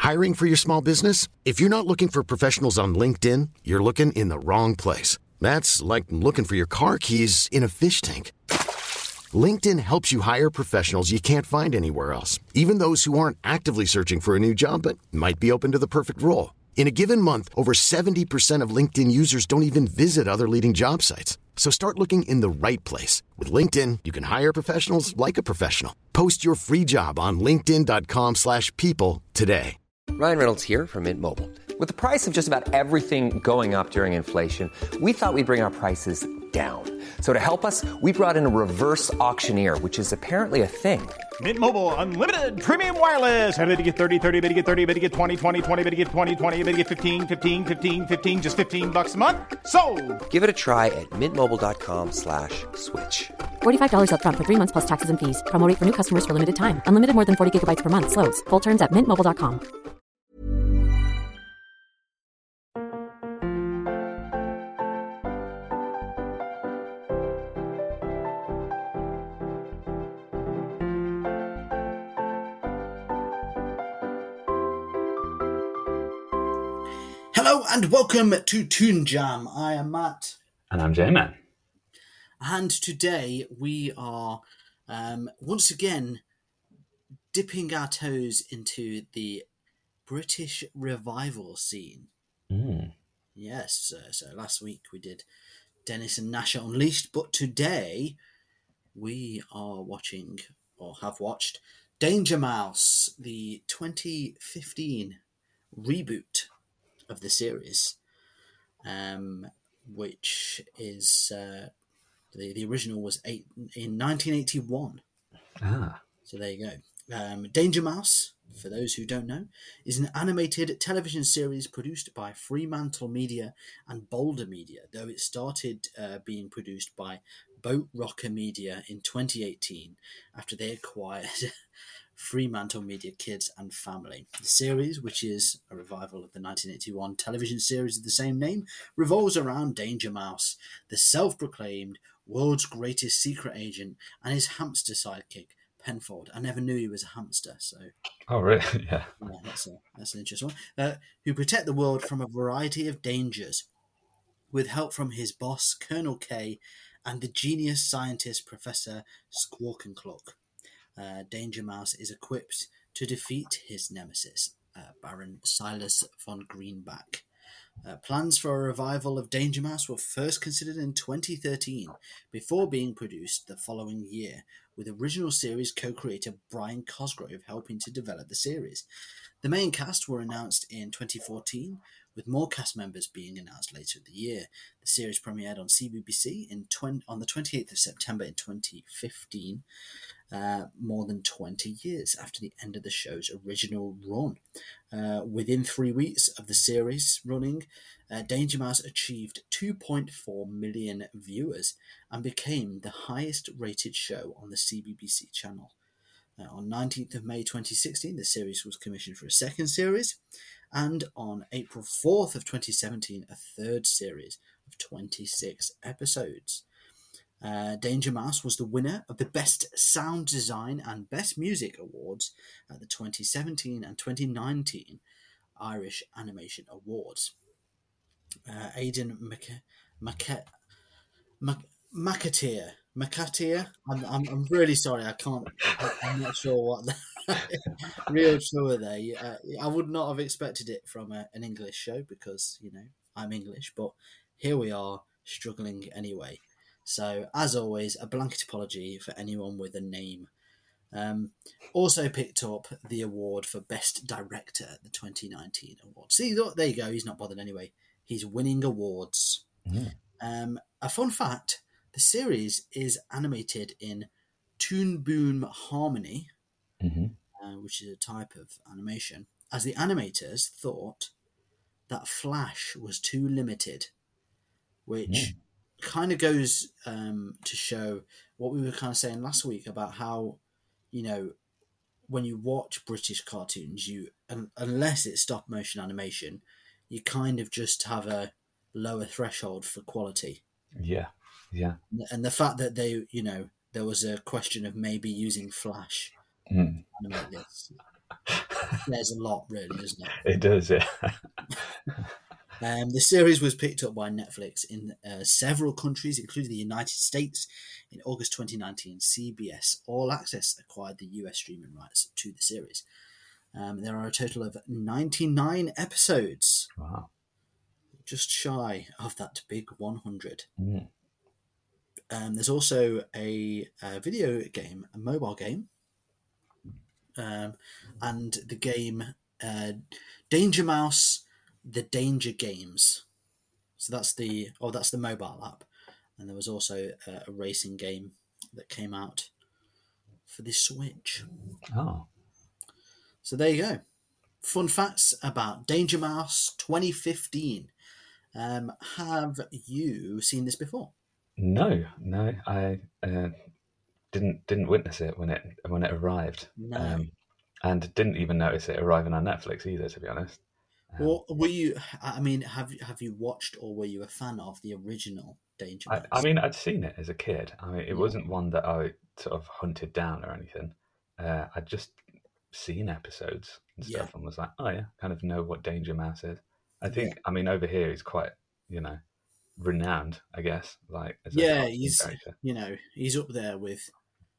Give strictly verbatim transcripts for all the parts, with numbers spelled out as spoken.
Hiring for your small business? If you're not looking for professionals on LinkedIn, you're looking in the wrong place. That's like looking for your car keys in a fish tank. LinkedIn helps you hire professionals you can't find anywhere else, even those who aren't actively searching for a new job but might be open to the perfect role. In a given month, over seventy percent of LinkedIn users don't even visit other leading job sites. So start looking in the right place. With LinkedIn, you can hire professionals like a professional. Post your free job on linkedin.com slash people today. Ryan Reynolds here from Mint Mobile. With the price of just about everything going up during inflation, we thought we'd bring our prices down. So to help us, we brought in a reverse auctioneer, which is apparently a thing. Mint Mobile Unlimited Premium Wireless. How to get thirty, thirty, how to get thirty, how to get twenty, twenty, twenty, how to get twenty, twenty, how to get fifteen, fifteen, fifteen, fifteen, just fifteen bucks a month? Sold! Give it a try at mintmobile.com slash switch. forty-five dollars up front for three months plus taxes and fees. Promo rate for new customers for limited time. Unlimited more than forty gigabytes per month. Slows full terms at mint mobile dot com. Hello and welcome to Toon Jam. I am Matt. And I'm J-Man. And today we are um, once again dipping our toes into the British revival scene. Mm. Yes, uh, so last week we did Dennis and Nash Unleashed, but today we are watching, or have watched, Danger Mouse, the twenty fifteen reboot of the series, um, which is uh, the the original was eight, in nineteen eighty-one. Ah, so there you go. Um, Danger Mouse, for those who don't know, is an animated television series produced by Fremantle Media and Boulder Media, though it started uh, being produced by Boat Rocker Media in twenty eighteen after they acquired Fremantle Media Kids and Family. The series, which is a revival of the nineteen eighty-one television series of the same name, revolves around Danger Mouse, the self-proclaimed world's greatest secret agent, and his hamster sidekick, Penfold. I never knew he was a hamster, so... Oh, really? Yeah. yeah that's, a, that's an interesting one. Uh, who protect the world from a variety of dangers, with help from his boss, Colonel K, and the genius scientist, Professor Squawk-and-Clock. Uh, Danger Mouse is equipped to defeat his nemesis, uh, Baron Silas von Greenback. Uh, plans for a revival of Danger Mouse were first considered in twenty thirteen, before being produced the following year, with original series co-creator Brian Cosgrove helping to develop the series. The main cast were announced in twenty fourteen, with more cast members being announced later in the year. The series premiered on C B B C in twenty, on the twenty-eighth of September in twenty fifteen, uh, more than twenty years after the end of the show's original run. Uh, within three weeks of the series running, uh, Danger Mouse achieved two point four million viewers and became the highest rated show on the C B B C channel. Uh, on nineteenth of May twenty sixteen, the series was commissioned for a second series, and on April fourth of twenty seventeen, a third series of twenty-six episodes. Uh, Danger Mouse was the winner of the Best Sound Design and Best Music Awards at the twenty seventeen and twenty nineteen Irish Animation Awards. Uh, Aidan Mc- Mc- Mc- McAteer. McAteer? I'm, I'm I'm really sorry, I can't, I'm not sure what the real show there. Uh, I would not have expected it from a, an English show because, you know, I'm English, but here we are struggling anyway. So, as always, a blanket apology for anyone with a name. Um, also picked up the award for Best Director at the twenty nineteen awards. See, there you go, he's not bothered anyway. He's winning awards. Mm. Um, a fun fact, the series is animated in Toon Boom Harmony, Mm-hmm. uh, which is a type of animation, as the animators thought that Flash was too limited, which... Mm. kind of goes um, to show what we were kind of saying last week about how, you know, when you watch British cartoons, you un- unless it's stop motion animation, you kind of just have a lower threshold for quality. Yeah, yeah. And the fact that they, you know, there was a question of maybe using Flash Mm. to animate this. There's a lot, really, isn't it? It does, yeah. Um, the series was picked up by Netflix in uh, several countries, including the United States. In August twenty nineteen, C B S All Access acquired the U S streaming rights to the series. Um, there are a total of ninety-nine episodes, Wow. just shy of that big one hundred. Mm. Um, there's also a, a video game, a mobile game, um, and the game uh, Danger Mouse, The Danger Games. So that's the oh, that's the mobile app, and there was also a, a racing game that came out for the Switch. Oh. So there you go. Fun facts about Danger Mouse twenty fifteen. Um, have you seen this before? No, no, I uh, didn't didn't witness it when it when it arrived, No. um, and didn't even notice it arriving on Netflix either. To be honest, um, Well, were you? I mean, have have you watched or were you a fan of the original Danger I, Mouse? I mean, I'd seen it as a kid. I mean, it Yeah. wasn't one that I sort of hunted down or anything. Uh, I'd just seen episodes and stuff, Yeah. and was like, oh yeah, kind of know what Danger Mouse is. I think, Yeah. I mean, over here he's quite, you know, renowned, I guess. Like, as a Yeah, cartoon he's character. you know he's up there with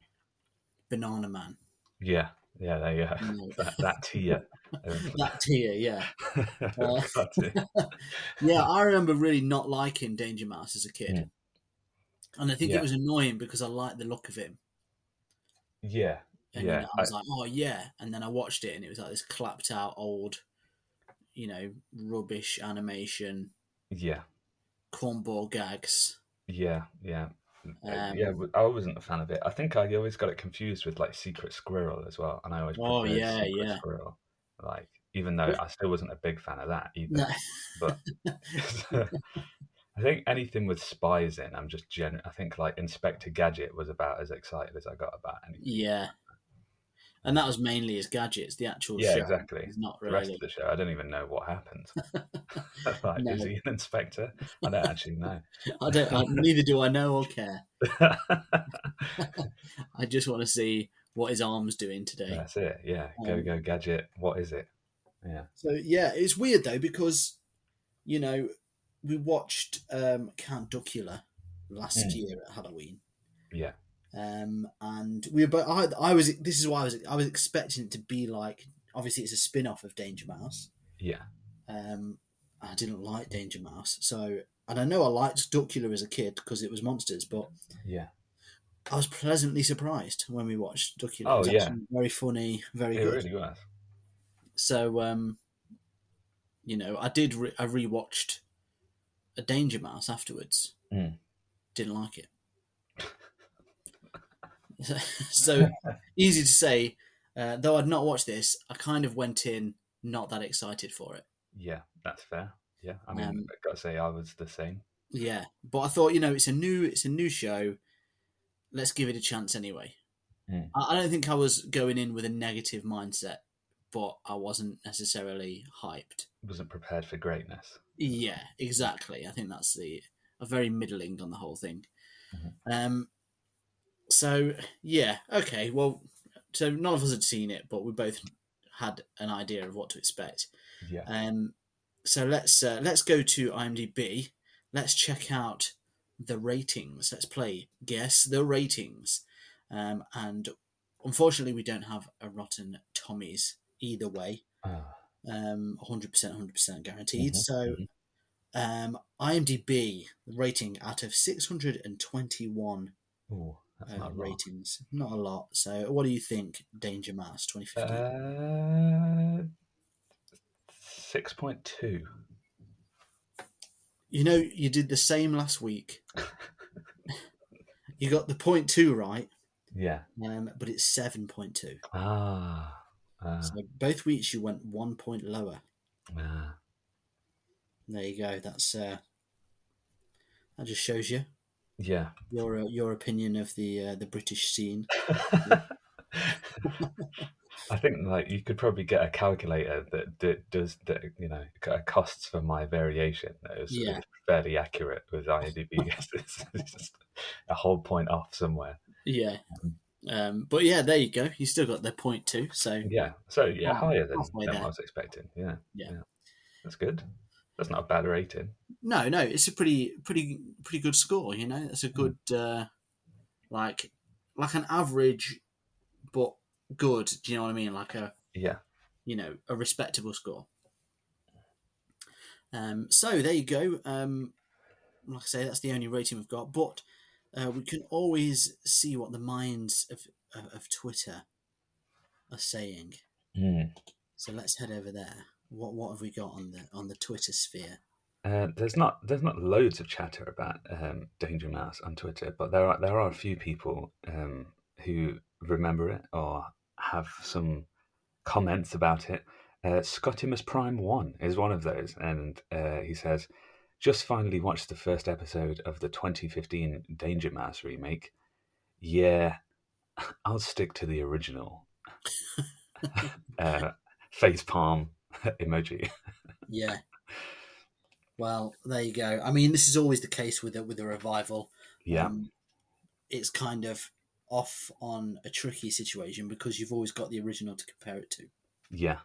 Banana Man. Yeah, yeah, there you go. No. that, that tier. of- That tier, yeah. of Uh, cartoon. Yeah, I remember really not liking Danger Mouse as a kid. Mm. And I think Yeah. it was annoying because I liked the look of him. Yeah, And yeah, you know, I was like, oh, yeah. And then I watched it and it was like this clapped out old, you know, rubbish animation, yeah, cornball gags. yeah, yeah. Uh, Um, yeah, w- I wasn't a fan of it. I think I always got it confused with like Secret Squirrel as well, and I always Oh, preferred yeah, Secret yeah. Squirrel. Like, even though I still wasn't a big fan of that either. No. But I think anything with spies in, I'm just gen. I think like Inspector Gadget was about as excited as I got about anything. Yeah. And that was mainly his gadgets. The actual Yeah, show exactly. is not The rest really. of the show, I don't even know what happens. Like, No. is he an inspector? I don't actually know. I don't. I, neither do I know or care. I just want to see what his arm's doing today. That's it. Yeah, go Um, go gadget. What is it? Yeah. So yeah, it's weird though because you know we watched um, Count Duckula last Mm. year at Halloween, Yeah. um, and we were. But I, I was. This is why I was. I was expecting it to be like. Obviously, it's a spin off of Danger Mouse. Yeah. Um, I didn't like Danger Mouse, so and I know I liked Duckula as a kid because it was monsters, but Yeah. I was pleasantly surprised when we watched Duckula. Oh, it was yeah. actually very funny, very It good. really was. So, um, you know, I did. Re- I rewatched a Danger Mouse afterwards. Mm. Didn't like it. So easy to say. Uh, though I'd not watched this, I kind of went in not that excited for it. Yeah, that's fair. Yeah, I mean, Um, I gotta say, I was the same. Yeah, but I thought, you know, it's a new, it's a new show. Let's give it a chance anyway. Mm. I, I don't think I was going in with a negative mindset, but I wasn't necessarily hyped. Wasn't prepared for greatness. Yeah, exactly. I think that's the a very middling on the whole thing. Mhm. Um, so yeah, okay. Well, so none of us had seen it, but we both had an idea of what to expect. Yeah. Um, so let's uh, let's go to IMDb. Let's check out the ratings. Let's play Guess the Ratings. Um, and unfortunately, we don't have a Rotten Tommies either way. Ah, Um, one hundred percent, one hundred percent guaranteed. Mhm, So um, IMDb rating out of six hundred twenty-one ooh, that's uh, not a lot. ratings. Not a lot. So what do you think, Danger Mouse twenty fifteen? Uh, six point two. You know, you did the same last week. You got the point two right, Yeah. um, but it's seven point two. Ah. Ah. So both weeks you went one point lower. ah. There you go. That's uh, that just shows you Yeah. your uh, your opinion of the uh, the British scene. I think like you could probably get a calculator that, that does that, you know, c- costs for my variation that is, Yeah. is fairly accurate with IMDb. It's just a whole point off somewhere. Yeah. Um, but yeah, there you go. You still got the point two. So Yeah. So yeah, half- higher than, halfway than there. what I was expecting. Yeah. Yeah. Yeah. That's good. That's not a bad rating. No, no, it's a pretty, pretty, pretty good score. You know, it's a Hmm. good, uh, like, like an average, but good. Do you know what I mean? Like a, Yeah. you know, a respectable score. Um, so there you go. Um, like I say, that's the only rating we've got, but uh, we can always see what the minds of of, of Twitter are saying. Mm. So let's head over there. What what have we got on the on the Twitter sphere? Uh, there's not there's not loads of chatter about um, Danger Mouse on Twitter, but there are there are a few people um, who remember it or have some comments about it. Uh, Scottimus Prime One is one of those, and uh, he says, "Just finally watched the first episode of the twenty fifteen Danger Mouse remake. Yeah, I'll stick to the original." uh, face palm emoji. Yeah. Well, there you go. I mean, this is always the case with a, with a revival. Yeah. Um, it's kind of off on a tricky situation because you've always got the original to compare it to. Yeah.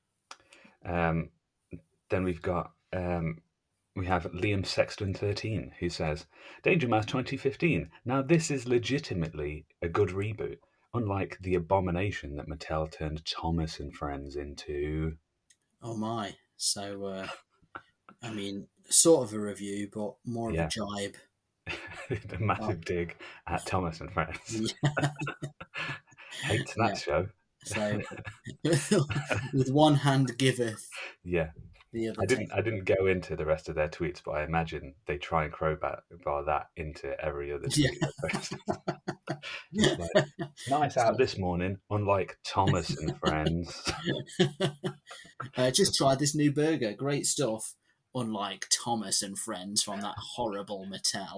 Um, then we've got um, we have Liam Sexton thirteen who says, "Danger Mouse twenty fifteen. Now this is legitimately a good reboot, unlike the abomination that Mattel turned Thomas and Friends into." Oh my! So, uh, I mean, sort of a review, but more of Yeah. a jibe. A massive dig at Thomas and Friends. Yeah. Hates that Yeah. show. So, with one hand giveth, Yeah. the other I didn't. taketh. I didn't go into the rest of their tweets, but I imagine they try and crowbar bar that into every other tweet. Yeah. Just like, nice out this morning, unlike Thomas and Friends. uh, just tried this new burger. Great stuff. Unlike Thomas and Friends from that horrible Mattel.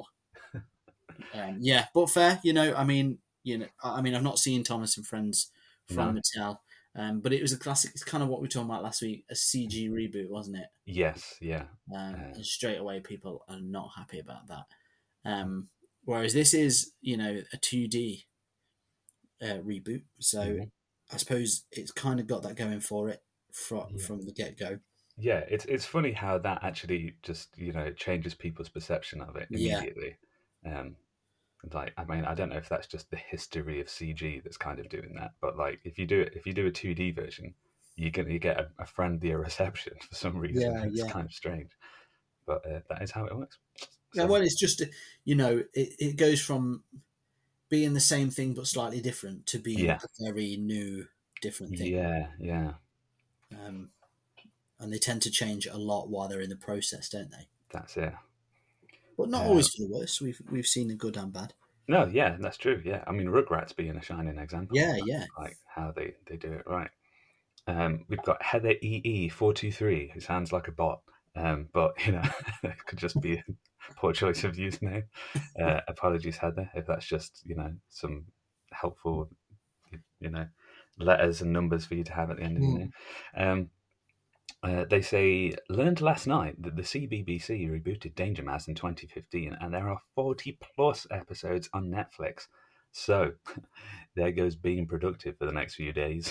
Um, yeah, but fair. You know, I mean, you know, I mean, I've not seen Thomas and Friends from No. Mattel, um, but it was a classic. It's kind of what we were talking about last week. A C G reboot, wasn't it? Yes, yeah, Um, Uh. and straight away, people are not happy about that. Um, whereas this is, you know, a two D uh, reboot, so Mhm. I suppose it's kind of got that going for it from Yeah. from the get go. yeah. It's it's funny how that actually just you know changes people's perception of it Yeah. immediately. Um, like I mean, I don't know if that's just the history of C G that's kind of doing that, but like if you do it, if you do a two D version, you're gonna you get a, a friendlier reception for some reason. Yeah, It's yeah. kind of strange, but uh, that is how it works. Yeah, So, well, it's just, you know, it, it goes from being the same thing but slightly different to being Yeah. a very new, different thing. yeah, yeah, Um, and they tend to change a lot while they're in the process, don't they? that's it. But not Uh, always for the worse. We've we've seen the good and bad. No, yeah, that's true. Yeah, I mean, Rugrats being a shining example. Yeah, of that, yeah. like how they, they do it right. Um, we've got Heather E E four two three, who sounds like a bot, um, but you know, it could just be a poor choice of username. Uh, apologies, Heather, if that's just you know some helpful, you know, letters and numbers for you to have at the end of the Mm. name. Um, Uh, they say, learned last night that the C B B C rebooted Danger Mouse in twenty fifteen and there are forty plus episodes on Netflix. So, there goes being productive for the next few days.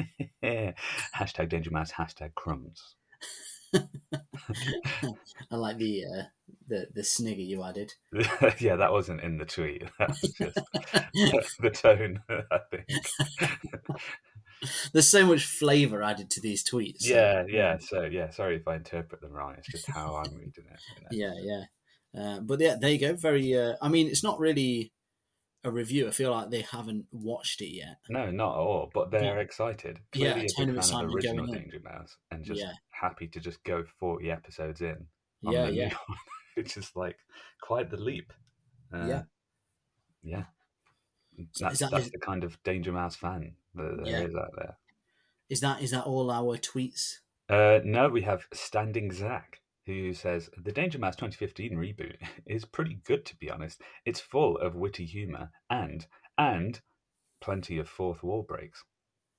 Hashtag Danger Mouse, hashtag crumbs. I like the uh, the the snigger you added. Yeah, that wasn't in the tweet. That was just the tone, I think. There's so much flavour added to these tweets. so- Yeah, yeah. So, yeah, sorry if I interpret them wrong. It's just how I'm reading it. You know? Yeah, yeah. Uh, but yeah, there you go. Very. Uh, I mean, it's not really a review. I feel like they haven't watched it yet. No, not at all. But they're Yeah. excited. Yeah, Clearly a a tone big of fan of excitement original going in. Danger Mouse and just Yeah. happy to just go forty episodes in on Yeah, the yeah. new one, which is like quite the leap. Uh, Yeah. Yeah. So That's, is that- that's is- the kind of Danger Mouse fan that there Yeah. is out there. Is that is that all our tweets? Uh, no, we have Standing Zach, who says the Danger Mouse twenty fifteen reboot is pretty good, to be honest. It's full of witty humour and and plenty of fourth wall breaks.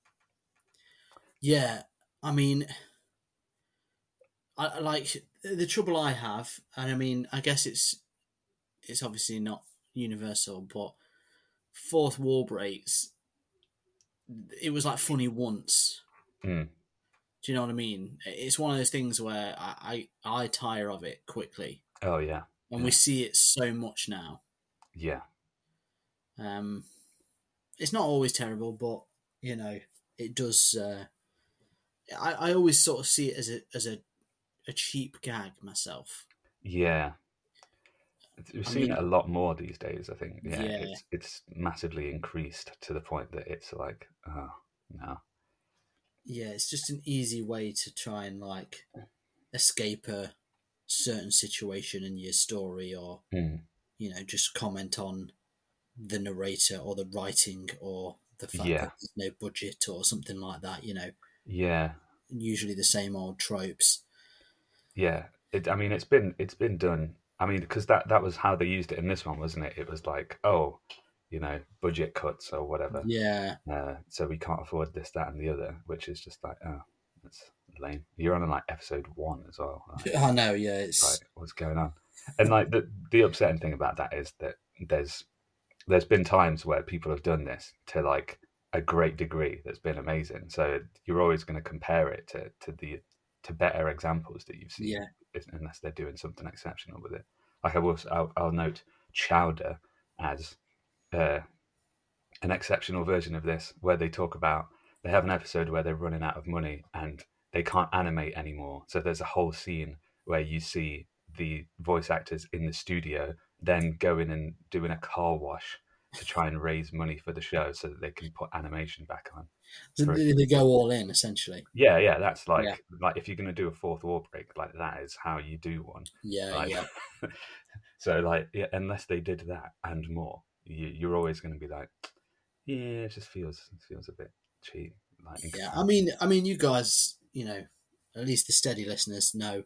Yeah, I mean, I I like the trouble I have, and I mean, I guess it's it's obviously not universal, but fourth wall breaks, it was like funny once. Mm. Do you know what I mean? It's one of those things where I, I, I tire of it quickly. Oh, yeah. And yeah. we see it so much now. Yeah. Um, it's not always terrible, but, you know, it does... Uh, I, I always sort of see it as a as a, a cheap gag myself. Yeah. We've I seen mean, it a lot more these days, I think. Yeah, yeah. It's, it's massively increased to the point that it's like, oh, no. Yeah, it's just an easy way to try and, like, escape a certain situation in your story or, mm. you know, just comment on the narrator or the writing or the fact yeah. that there's no budget or something like that, you know. Yeah. Usually the same old tropes. Yeah. It, I mean, it's been it's been done. I mean, because that, that was how they used it in this one, wasn't it? It was like, oh, you know, budget cuts or whatever. Yeah. Uh, so we can't afford this, that, and the other, which is just like, oh, that's lame. You're on like episode one as well. Like, I know, yeah. It's like, what's going on? And like the the upsetting thing about that is that there's there's been times where people have done this to like a great degree that's been amazing. So you're always going to compare it to to the to better examples that you've seen, yeah. unless they're doing something exceptional with it. Like I will, I'll, I'll note Chowder as uh, an exceptional version of this, where they talk about they have an episode where they're running out of money and they can't animate anymore. So there's a whole scene where you see the voice actors in the studio then going and doing a car wash to try and raise money for the show so that they can put animation back on. So they, they go all in, essentially. Yeah, yeah, that's like yeah. like if you're going to do a fourth wall break, like that is how you do one. Yeah, like, yeah. So like, yeah, unless they did that and more, you, you're always going to be like, yeah, it just feels it feels a bit cheap. Like, yeah, I mean, I mean, you guys, you know, at least the steady listeners know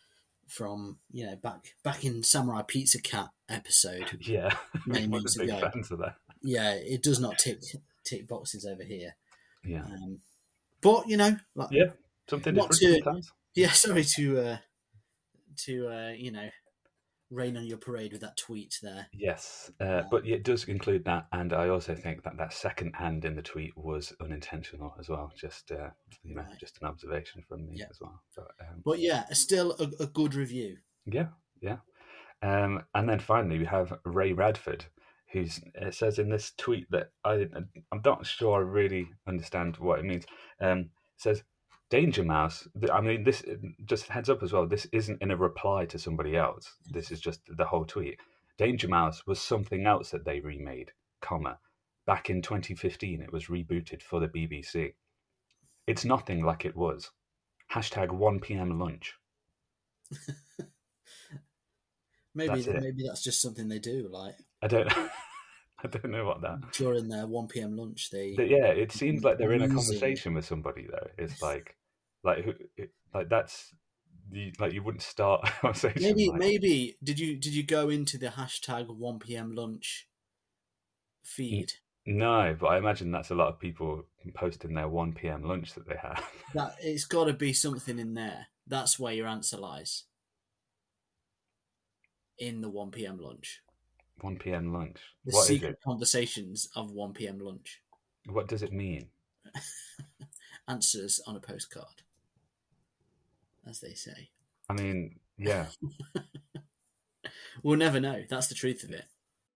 from you know back back in Samurai Pizza Cat episode. Yeah, many we're moons big ago. fans of that. Yeah, it does not tick tick boxes over here. Yeah, um, but you know, like yeah, something not different to, sometimes. Yeah, sorry to uh, to uh, you know rain on your parade with that tweet there. Yes, uh, but it does include that, and I also think that that second hand in the tweet was unintentional as well. Just uh, you know, Right. just an observation from me Yeah. as well. But, um, But yeah, still a, a good review. yeah, yeah. Um, and then finally we have Ray Radford, who's it says in this tweet that I I'm not sure I really understand what it means. Um, it says Danger Mouse. I mean, this just heads up as well. This isn't in a reply to somebody else. This is just the whole tweet. Danger Mouse was something else that they remade, comma. Back in twenty fifteen, it was rebooted for the B B C. It's nothing like it was. Hashtag one p.m. lunch. Maybe That's it. maybe that's just something they do, like I don't. I don't know what that. during their one p.m. lunch. They But yeah, it seems like they're in a Using- conversation with somebody though. It's like, like who, it, like that's you, like you wouldn't start a conversation. maybe like, maybe did you did you go into the hashtag one p.m. lunch feed? No, but I imagine that's a lot of people posting their one p.m. lunch that they have. That it's got to be something in there. That's where your answer lies. In the one p.m. lunch. one p.m. lunch. The What is secret it? conversations of one p.m. lunch. What does it mean? Answers on a postcard, as they say. I mean, yeah. We'll never know. That's the truth of it.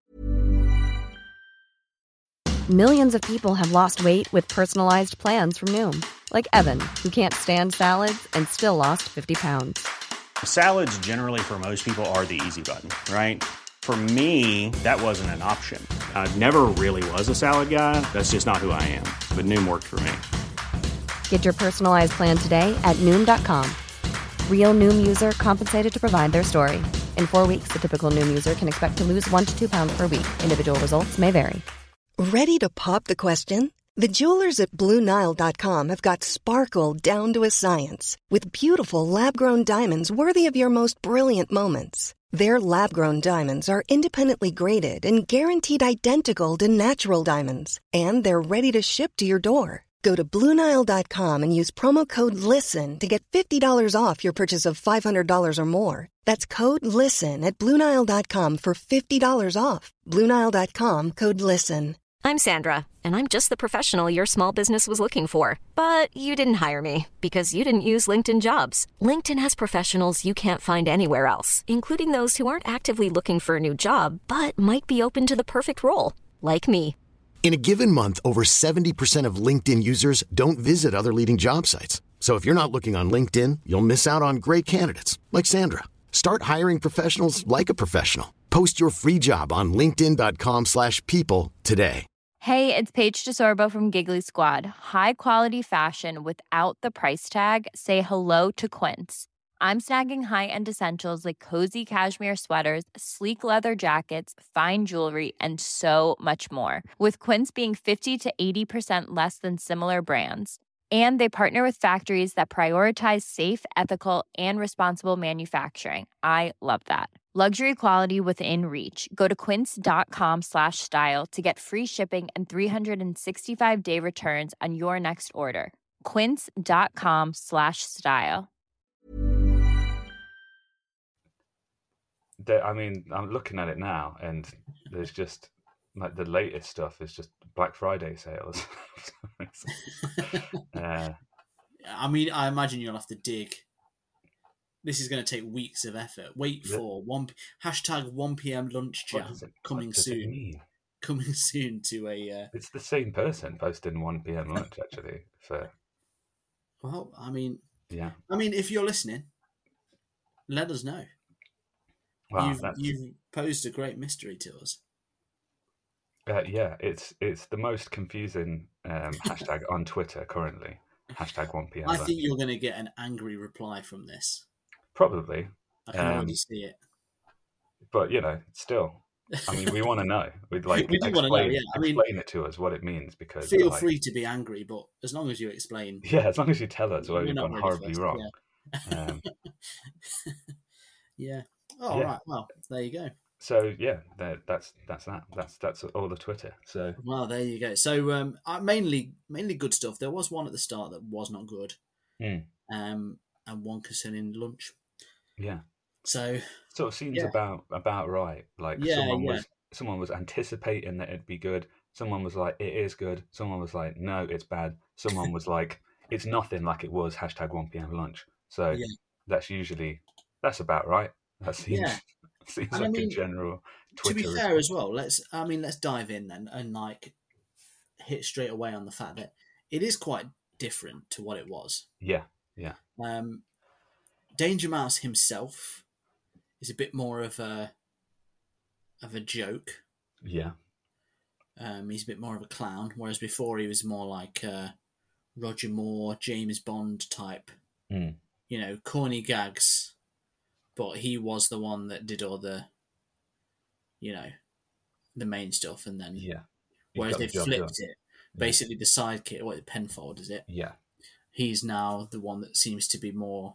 Millions of people have lost weight with personalized plans from Noom. Like Evan, who can't stand salads and still lost fifty pounds. Salads generally for most people are the easy button, right? For me, that wasn't an option. I never really was a salad guy. That's just not who I am. But Noom worked for me. Get your personalized plan today at Noom dot com. Real Noom user compensated to provide their story. In four weeks, the typical Noom user can expect to lose one to two pounds per week. Individual results may vary. Ready to pop the question? The jewelers at Blue Nile dot com have got sparkle down to a science with beautiful lab-grown diamonds worthy of your most brilliant moments. Their lab-grown diamonds are independently graded and guaranteed identical to natural diamonds, and they're ready to ship to your door. Go to Blue Nile dot com and use promo code LISTEN to get fifty dollars off your purchase of five hundred dollars or more. That's code LISTEN at Blue Nile dot com for fifty dollars off. Blue Nile dot com, code LISTEN. I'm Sandra, and I'm just the professional your small business was looking for. But you didn't hire me because you didn't use LinkedIn Jobs. LinkedIn has professionals you can't find anywhere else, including those who aren't actively looking for a new job, but might be open to the perfect role, like me. In a given month, over seventy percent of LinkedIn users don't visit other leading job sites. So if you're not looking on LinkedIn, you'll miss out on great candidates like Sandra. Start hiring professionals like a professional. Post your free job on linkedin dot com slash people today. Hey, it's Paige DeSorbo from Giggly Squad. High quality fashion without the price tag. Say hello to Quince. I'm snagging high-end essentials like cozy cashmere sweaters, sleek leather jackets, fine jewelry, and so much more. With Quince being fifty to eighty percent less than similar brands. And they partner with factories that prioritize safe, ethical, and responsible manufacturing. I love that. Luxury quality within reach. Go to quince.com slash style to get free shipping and three sixty-five day returns on your next order. Quince.com slash style. I mean, I'm looking at it now, and there's just like the latest stuff is just Black Friday sales. uh, I mean, I imagine you'll have to dig. This is going to take weeks of effort. Wait Yeah. for one hashtag one p.m. lunch What jam does it- coming what does it soon. mean? Coming soon to a. Uh, It's the same person posting one p.m. lunch actually. For well, I mean, yeah, I mean, if you're listening, let us know. wow, you've that's you've posed a great mystery to us. uh, yeah. It's it's the most confusing um, hashtag on Twitter currently. Hashtag one p.m. I lunch. think you're going to get an angry reply from this. Probably, I can um, already see it. but you know, still. I mean, we want to know. We'd like We do explain, wanna know, yeah. I mean, explain it to us what it means because Feel like, free to be angry, but as long as you explain, yeah, as long as you tell us where we're we've not gone ready horribly first, wrong. Yeah. Um, yeah. Oh, Yeah. right. Well, there you go. so yeah, that, that's that's that. That's that's all of Twitter. So Well, there you go. So, um, uh, mainly, mainly good stuff. There was one at the start that was not good, mm, um, and one concerning lunch. yeah, So, sort of seems Yeah. about about right. Like Yeah, someone yeah. was someone was anticipating that it'd be good. Someone was like, it is good. Someone was like, no, it's bad. Someone was like, it's nothing like it was. Hashtag one p.m. lunch. So Yeah. that's usually that's about right. That seems Yeah. seems And I like mean, a general to Twitter be fair response. as well, let's. I mean, let's dive in then and like hit straight away on the fact that it is quite different to what it was. Yeah, yeah, Um, Danger Mouse himself is a bit more of a of a joke. yeah, Um, he's a bit more of a clown, whereas before he was more like uh, Roger Moore, James Bond type. mm, You know, corny gags, but he was the one that did all the, you know, the main stuff, and then yeah. He whereas got the they job flipped done. it, basically the sidekick, what Penfold is it? Yeah, He's now the one that seems to be more.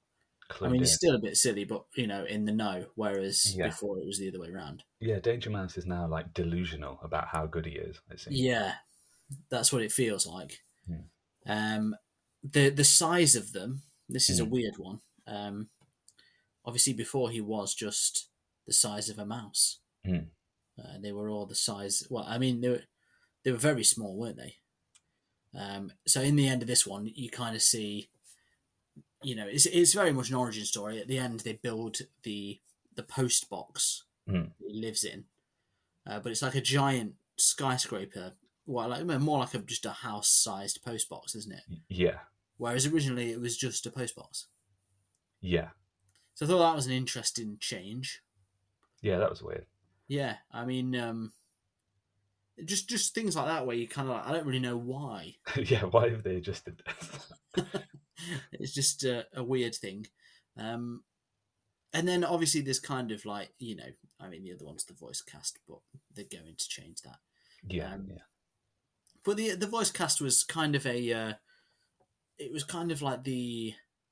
I clued mean, he's in. still a bit silly, but you know, in the know. Whereas Yeah. before it was the other way around. Yeah, Danger Mouse is now like delusional about how good he is. It seems. Yeah, that's what it feels like. Hmm. Um, the the size of them. This is a Hmm. weird one. Um, obviously, before he was just the size of a mouse. Mm. Uh, they were all the size. Well, I mean, they were they were very small, weren't they? Um, so in the end of this one, you kind of see, you know, it's it's very much an origin story. At the end, they build the the post box Mm. he lives in, uh, but it's like a giant skyscraper. Well, like more like a, just a house-sized post box, isn't it? Yeah, Whereas originally it was just a post box. yeah, So I thought that was an interesting change. yeah. That was weird. Yeah, I mean, um, just just things like that where you kind of like, I don't really know why. Yeah, why have they adjusted this? It's just a, a weird thing. Um, and then obviously there's kind of like, you know, I mean, the other one's the voice cast, but they're going to change that. Yeah, Um, yeah, But the the voice cast was kind of a, uh, it was kind of like the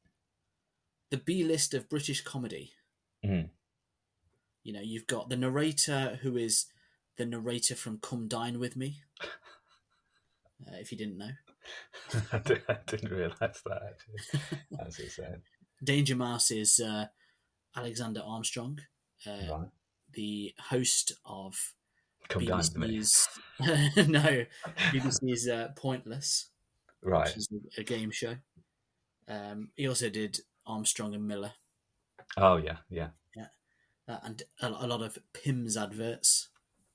the B list of British comedy. mm. You know, you've got the narrator who is the narrator from Come Dine With Me, uh, if you didn't know. I, didn't, I didn't realise that actually. As you said, Danger Mouse is uh, Alexander Armstrong, uh, right? the host of Come B B down to me. C's no, B B C's uh, Pointless, Right. which is a, a game show. Um, he also did Armstrong and Miller. Oh yeah, yeah. Yeah, uh, and a, a lot of Pimm's adverts.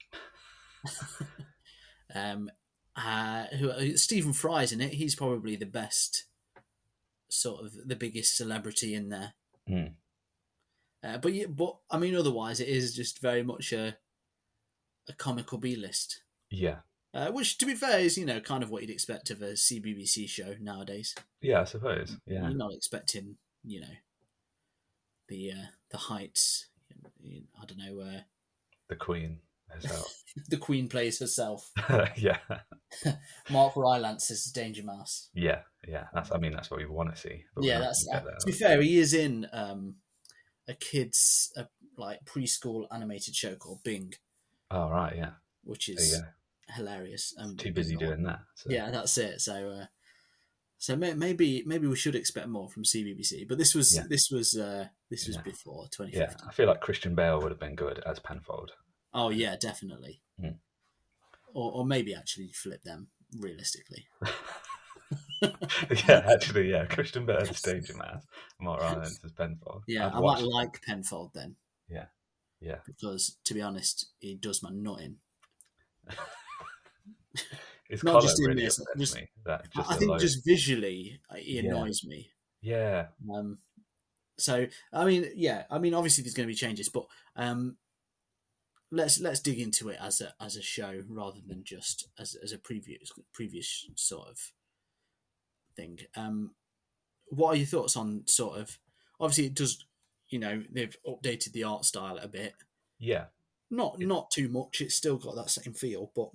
um, uh, who Stephen Fry's in it. He's probably the best, sort of the biggest celebrity in there. Mm. Uh, but yeah, but I mean, otherwise, it is just very much a a comical B list. Yeah. Uh, which, to be fair, is, you know, kind of what you'd expect of a C B B C show nowadays. Yeah, I suppose. Yeah. You're not expecting, you know, the uh, the heights. I don't know. Uh, the Queen herself. the Queen plays herself. Yeah. Mark Rylance is Danger Mouse. Yeah, yeah. That's. I mean, that's what we want to see. But Yeah, that's. Uh, to be fair, he is in um, a kids' uh, like preschool animated show called Bing. Oh right, yeah. Which is hilarious. Um, Too busy doing that. So. Yeah, that's it. So, uh, so may- maybe maybe we should expect more from C B B C. But this was Yeah. this was uh, this was Yeah. before twenty fifteen. Yeah, I feel like Christian Bale would have been good as Penfold. Oh yeah, definitely. Mm. Or or maybe actually flip them realistically. Yeah, actually, yeah. Christian Bale as Danger Mouse, Mark Rylance as Penfold. Yeah, I'd I watch might it. like Penfold then. Yeah, yeah. Because to be honest, he does my nutting. His Not colour just in really this. upsets Just, me. That I- just I think alone. just visually, uh, he Yeah. annoys me. Yeah, Um, so I mean, yeah, I mean, obviously there's going to be changes, but um, let's let's dig into it as a as a show rather than just as as a previous previous sort of thing. Um, what are your thoughts on sort of? Obviously, it does. You know, they've updated the art style a bit. yeah. Not not too much. It's still got that same feel, but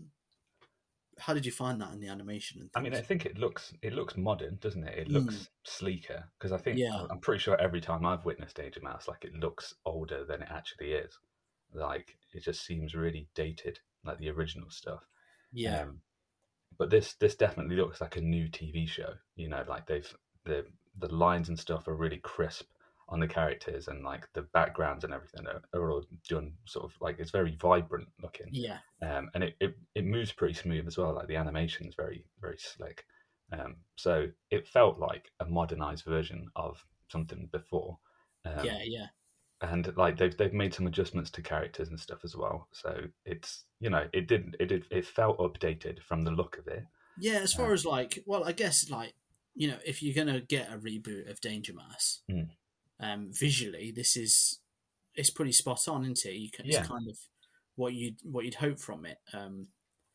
how did you find that in the animation? And I mean, I things? think it looks it looks modern, doesn't it? It Mm. looks sleeker because I think Yeah. I'm pretty sure every time I've witnessed Danger Mouse, like it looks older than it actually is. Like it just seems really dated, like the original stuff. yeah, Um, but this this definitely looks like a new T V show. You know, like they've the the lines and stuff are really crisp on the characters, and like the backgrounds and everything are, are all done sort of like it's very vibrant looking. yeah, Um, and it, it, it moves pretty smooth as well. Like the animation is very very slick. Um, so it felt like a modernized version of something before. Um, yeah, yeah. and like they've they've made some adjustments to characters and stuff as well. So it's you know it did it did it felt updated from the look of it. Yeah, as far as like, well, I guess like, you know, if you're gonna get a reboot of Danger Mouse, Mm. um, visually this is it's pretty spot on, isn't it? You can, Yeah. It's kind of what you would what you'd hope from it. Um,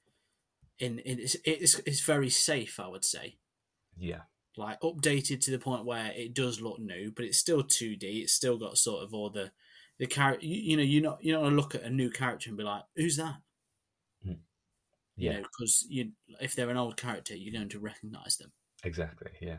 in, in it's, it's it's very safe, I would say. Yeah, Like updated to the point where it does look new, but it's still two D. It's still got sort of all the the character. You, you know, you're not you're not gonna look at a new character and be like, "Who's that?" Mm. You Yeah. know, because you if they're an old character, you're going to recognise them. exactly. Yeah,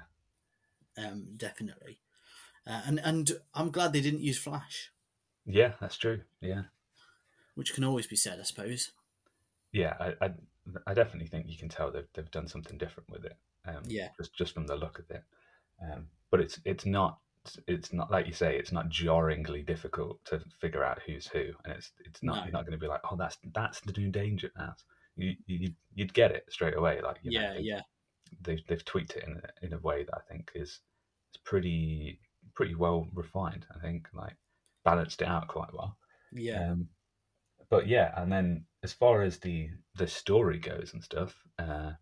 Um, definitely. Uh, and and I'm glad they didn't use Flash, yeah, that's true. Yeah, which can always be said, I suppose. yeah. I I, I definitely think you can tell they've they've done something different with it. Um, Yeah. just just from the look of it. Um, but it's it's not it's not like you say. It's not jarringly difficult to figure out who's who, and it's it's not No. you're not going to be like, oh, that's that's the new Danger Mouse. You you you'd get it straight away. Like you know, Yeah, they- yeah, they've they've tweaked it in a, in a way that I think is is pretty pretty well refined. I think like balanced it out quite well. yeah, Um, but yeah, and then as far as the the story goes and stuff, uh,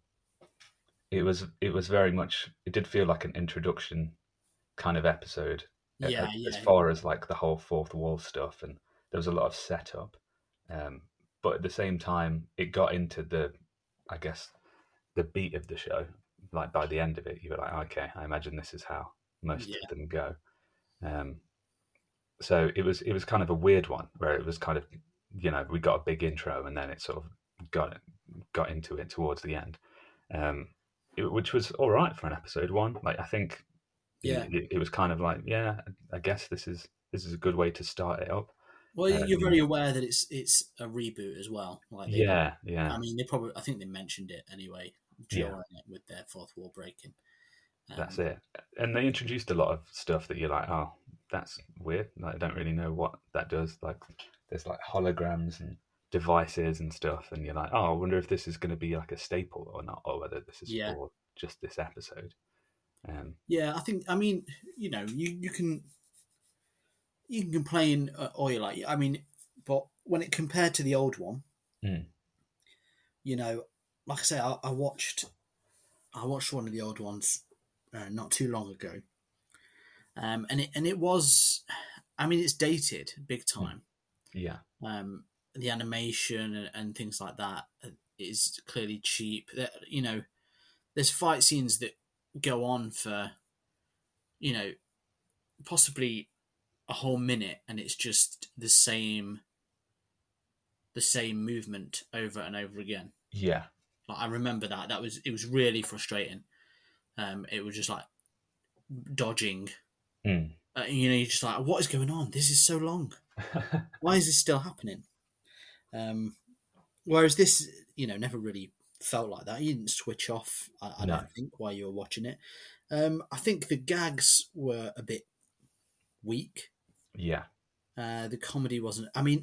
it was it was very much it did feel like an introduction kind of episode. uh, yeah, uh, as yeah. far as like the whole fourth wall stuff, and there was a lot of setup. Um, but at the same time, it got into the, I guess, the beat of the show. Like by the end of it, you were like, okay, I imagine this is how most Yeah. of them go. Um, so it was it was kind of a weird one where it was kind of, you know, we got a big intro and then it sort of got got into it towards the end, um, it, which was all right for an episode one. Like I think, Yeah. it, it was kind of like, yeah, I guess this is this is a good way to start it up. Well, Uh, you're yeah. very aware that it's it's a reboot as well. Like they, Yeah, yeah, I mean, they probably I think they mentioned it anyway during it with their fourth wall breaking. Um, that's it. And they introduced a lot of stuff that you're like, oh, that's weird. Like, I don't really know what that does. Like, there's like holograms and devices and stuff, and you're like, oh, I wonder if this is going to be like a staple or not, or whether this is Yeah. for just this episode. Um, Yeah, I think. I mean, you know, you you can you can complain uh, all you like. I mean, but when it compared to the old one, mm, you know, like I say, I, I watched I watched one of the old ones uh, not too long ago, um, and it and it was, I mean, it's dated big time. yeah, Um, the animation and, and things like that is clearly cheap. That, you know, there's fight scenes that go on for, you know, possibly a whole minute, and it's just the same, the same movement over and over again. yeah, Like, I remember that. That was it was really frustrating. Um, it was just like dodging. mm. Uh, you know, you're just like, what is going on? This is so long. Why is this still happening? Um, whereas this, you know, never really felt like that. You didn't switch off, I, I No. don't think, while you were watching it. Um, I think the gags were a bit weak. yeah, Uh, the comedy wasn't. I mean,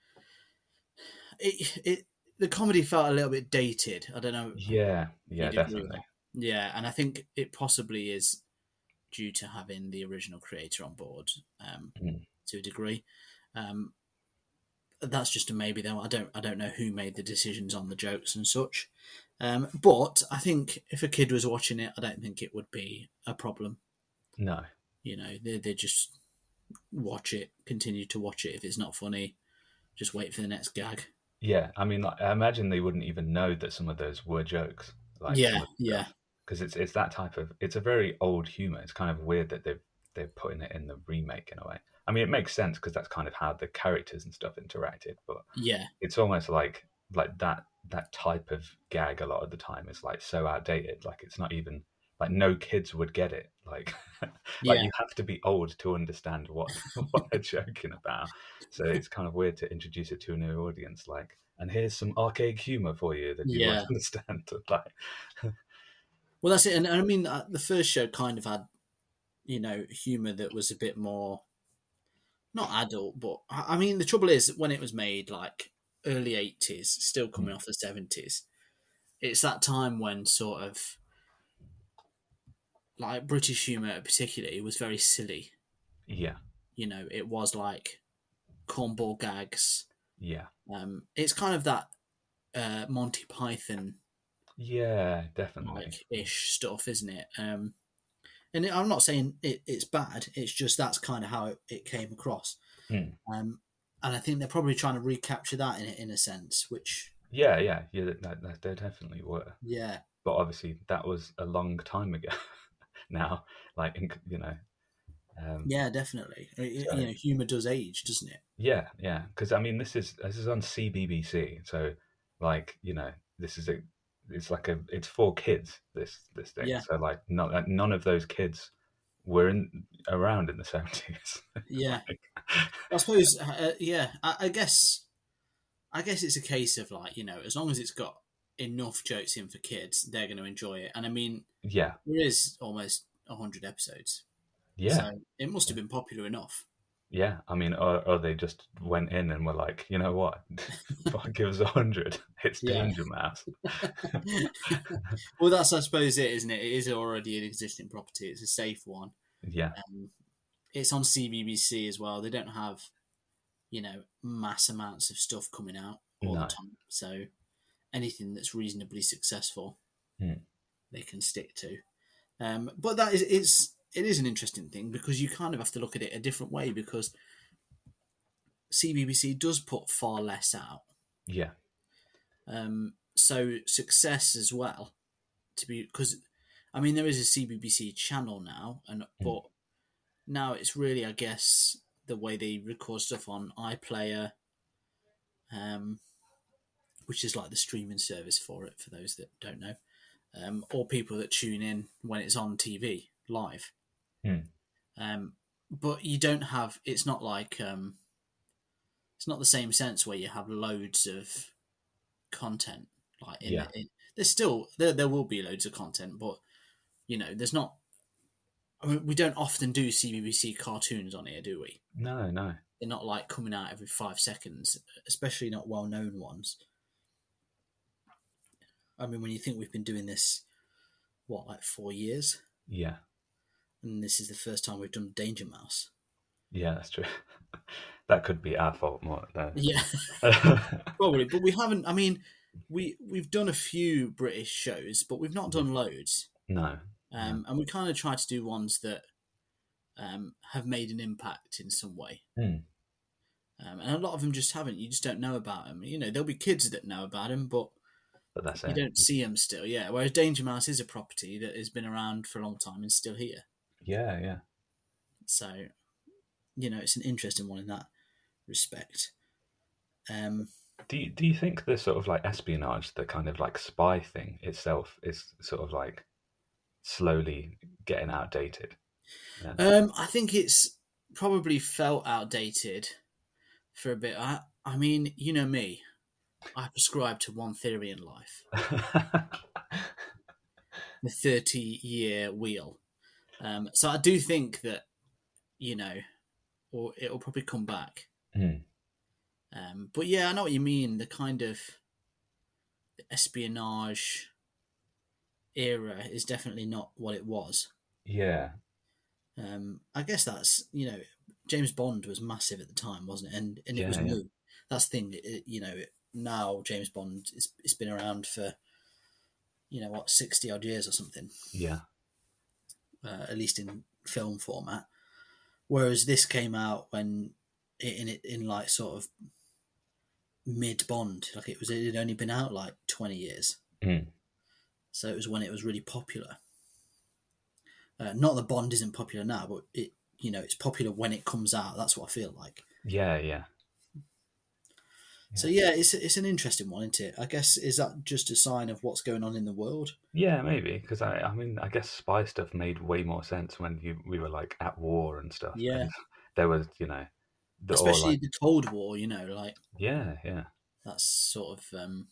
it it the comedy felt a little bit dated. I don't know. yeah, yeah, You'd agree with definitely. that. Yeah, and I think it possibly is due to having the original creator on board um, Mm. to a degree. Um, that's just a maybe, though. I don't I don't know who made the decisions on the jokes and such. Um, but I think if a kid was watching it, I don't think it would be a problem. No, You know, they they just watch it, continue to watch it. If it's not funny, just wait for the next gag. yeah. I mean, like, I imagine they wouldn't even know that some of those were jokes. Like, Yeah, yeah. because it's it's that type of. It's a very old humor. It's kind of weird that they've they're putting it in the remake in a way. I mean, it makes sense because that's kind of how the characters and stuff interacted, but Yeah, it's almost like like that that type of gag a lot of the time is like so outdated. Like, it's not even like no kids would get it. Like, like Yeah. you have to be old to understand what what they're joking about. So it's kind of weird to introduce it to a new audience. Like, and here's some archaic humor for you that you Yeah. won't understand. Like, well, that's it. And, and I mean, uh, the first show kind of had, you know, humor that was a bit more, not adult, but I I mean, the trouble is when it was made, like early eighties, still coming off the seventies, it's that time when sort of, like British humor particularly was very silly. yeah, You know, it was like cornball gags. yeah, Um, it's kind of that uh, Monty Python yeah, definitely. like ish stuff, isn't it? Um, and it, I'm not saying it, it's bad. It's just that's kind of how it, it came across. Mm. Um, and I think they're probably trying to recapture that in a- in a sense, which Yeah, yeah, yeah. That, that, they definitely were. yeah, But obviously, that was a long time ago. Now, like, in- you know, um, yeah, definitely. It- So- you know, humor does age, doesn't it? yeah, yeah. Because I mean, this is this is on C B B C, so like, you know, this is a it's like a it's for kids. This this thing. Yeah. So like, not like, none of those kids were in around in the seventies. Yeah, I suppose. Uh, yeah, I, I guess. I guess it's a case of like, you know, as long as it's got enough jokes in for kids, they're going to enjoy it. And I mean, Yeah, there is almost a hundred episodes, yeah, so it must have been popular enough. yeah. I mean, or, or they just went in and were like, you know what, give us a hundred. It's Yeah. Danger Mouse. Well, that's I suppose it, isn't it? It is already an existing property. It's a safe one. Yeah, Um, it's on C B B C as well. They don't have, you know, mass amounts of stuff coming out all No. the time. So anything that's reasonably successful, Hmm. they can stick to. Um, but that is it's it is an interesting thing because you kind of have to look at it a different way because C B B C does put far less out. yeah, Um, so success as well to be because I mean there is a C B B C channel now, and but now it's really I guess the way they record stuff on iPlayer, um, which is like the streaming service for it for those that don't know, um, or people that tune in when it's on T V live. Hmm. Um, but you don't have it's not like um, it's not the same sense where you have loads of content like in, Yeah. in there's still there there will be loads of content, but you know there's not I mean, we don't often do C B B C cartoons on here, do we? No, no. They're not like coming out every five seconds, especially not well-known ones. I mean, when you think we've been doing this, what, like four years? Yeah. And this is the first time we've done Danger Mouse. Yeah, that's true. That could be our fault more. No. Yeah, probably. But we haven't, I mean, we, we've done a few British shows, but we've not done loads. No. Um, and we kind of try to do ones that um, have made an impact in some way. Mm. Um, and a lot of them just haven't. You just don't know about them. You know, there'll be kids that know about them, but, but that's you it. don't see them still. Yeah. Whereas Danger Mouse is a property that has been around for a long time and still here. Yeah, yeah. So, you know, it's an interesting one in that respect. Um, do you, do you think the sort of like espionage, the kind of like spy thing itself, is sort of like slowly getting outdated? Yeah. Um, I think it's probably felt outdated for a bit. I, I mean, you know me, I prescribe to one theory in life: the thirty-year wheel. Um, so I do think that, you know, or it'll probably come back. Mm. Um, but yeah, I know what you mean. The kind of the espionage era is definitely not what it was. Yeah. Um, I guess that's, you know, James Bond was massive at the time, wasn't it? And and it Yeah, was yeah. new. That's the thing. It, you know, now James Bond it's it's been around for, you know, what, sixty odd years or something. Yeah. Uh, at least in film format. Whereas this came out when in it in like sort of mid Bond, like it was it had only been out like twenty years. Mm. So it was when it was really popular. Uh, not that Bond isn't popular now, but it, you know, it's popular when it comes out. That's what I feel like. Yeah, yeah. So yeah, it's it's an interesting one, isn't it? I guess, is that just a sign of what's going on in the world? Yeah, maybe, because I, I mean, I guess spy stuff made way more sense when you we were like at war and stuff. Yeah, and there was, you know, the, especially like, the Cold War. You know, like yeah, yeah, that's sort of. Um,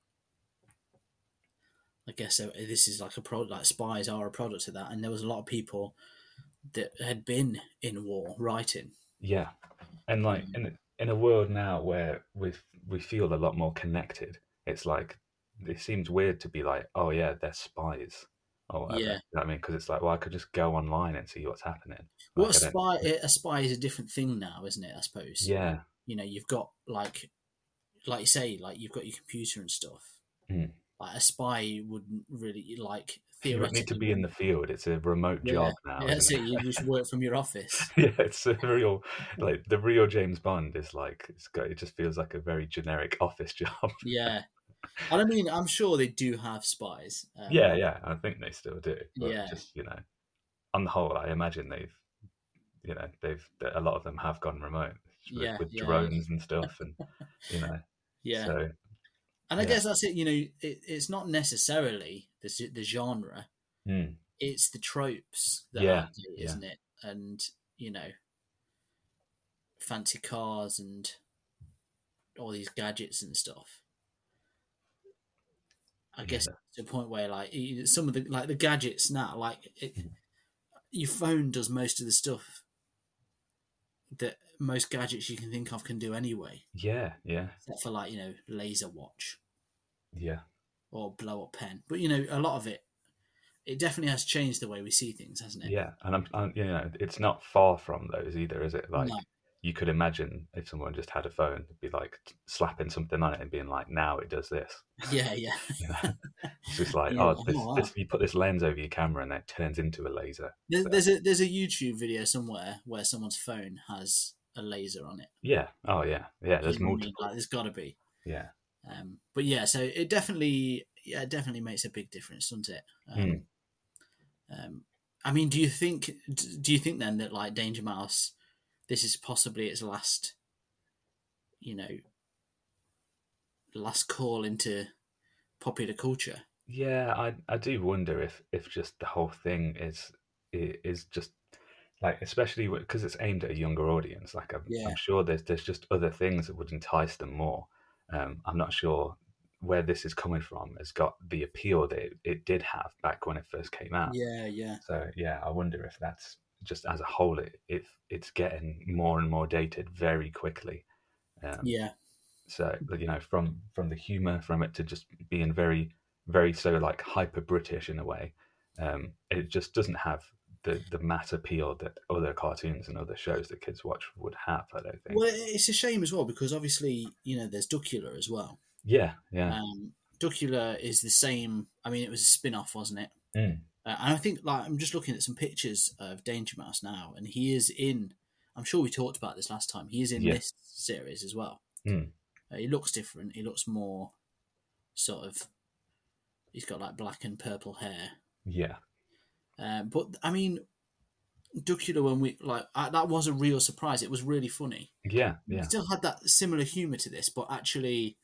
I guess uh, this is like a product. Like spies are a product of that, and there was a lot of people that had been in war writing. yeah, and like Um, in in a world now where we we feel a lot more connected, it's like it seems weird to be like, oh yeah, they're spies or whatever. Yeah. You know what I mean? Because it's like, well, I could just go online and see what's happening. What Like, a I don't- spy? A spy is a different thing now, isn't it? I suppose. Yeah. You know, you've got like, like you say, like you've got your computer and stuff. Mm. Like a spy wouldn't really like You don't theoretically. need to be in the field. It's a remote yeah, job now. yeah, that's isn't it. You just work from your office. Yeah, it's a real like the real James Bond is like it's got it just feels like a very generic office job. Yeah, and I mean, I'm sure they do have spies. Um, Yeah, yeah, I think they still do. But Yeah. just you know, on the whole, I imagine they've you know they've a lot of them have gone remote with, Yeah, with yeah, drones and stuff, and you know, yeah. so And I yeah. guess that's it. You know, it, it's not necessarily the z- the genre; mm, it's the tropes that Yeah, are outdated, yeah. isn't it? And you know, fancy cars and all these gadgets and stuff. I guess Yeah. to a point where, like, you- some of the like the gadgets now, like it, Mm. your phone does most of the stuff that most gadgets you can think of can do anyway, yeah, yeah, except for like you know laser watch yeah. or blow up pen. But you know, a lot of it, it definitely has changed the way we see things, hasn't it? Yeah, and I'm, I'm, you know, it's not far from those either, is it? Like, No. you could imagine if someone just had a phone, it'd be like slapping something on it and being like, "Now it does this." Yeah, yeah. You know? It's just like, Yeah, oh, this, oh, wow. this, you put this lens over your camera and then it turns into a laser. There's, So, there's a there's a YouTube video somewhere where someone's phone has a laser on it. yeah, oh yeah, yeah. There's You know what I mean? multiple. Like, there's got to be. Yeah, Um, but yeah, so it definitely, yeah, it definitely makes a big difference, doesn't it? Um, Mm. um, I mean, do you think, do you think then that like Danger Mouse, this is possibly its last, you know, last call into popular culture? yeah. I, I do wonder if, if just the whole thing is, i- is just like, especially because it's aimed at a younger audience. Like, I'm, Yeah. I'm sure there's, there's just other things that would entice them more. Um, I'm not sure where this is coming from has got the appeal that it, it did have back when it first came out. Yeah, yeah. So yeah, I wonder if that's just as a whole, it, it it's getting more and more dated very quickly. Um, yeah. So you know, from from the humor from it to just being very very so like hyper British in a way, um, it just doesn't have the the mass appeal that other cartoons and other shows that kids watch would have. I don't think. Well, it's a shame as well because obviously you know there's Duckula as well. Yeah, yeah. Um, Duckula is the same. I mean, it was a spin-off, wasn't it? Mm. Uh, and I think, like, I'm just looking at some pictures of Danger Mouse now, and he is in. I'm sure we talked about this last time. He is in Yeah. this series as well. Mm. Uh, he looks different. He looks more sort of. He's got like black and purple hair. Yeah. Um, but I mean, Duckula, when we like uh, that was a real surprise. It was really funny. Yeah, yeah. It still had that similar humour to this, but actually